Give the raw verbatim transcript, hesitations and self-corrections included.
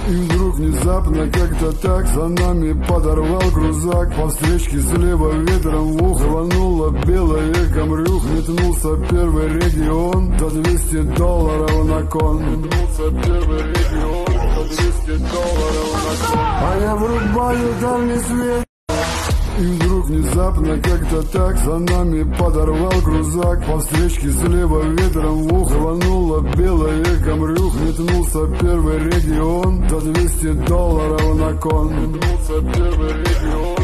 И вдруг внезапно как-то так за нами подорвал крузак. По встречке слева ветром в ухо рвануло белое камрюх. Метнулся первый регион, до двести долларов на кон. Метнулся первый регион, до двести долларов на кон. А я врубаю дальний свет. И вдруг внезапно как-то так за нами подорвал крузак. По встречке слева ветром в ухо рвануло белое камрюх. Метнулся первый регион, до двести долларов на кон. Метнулся первый регион.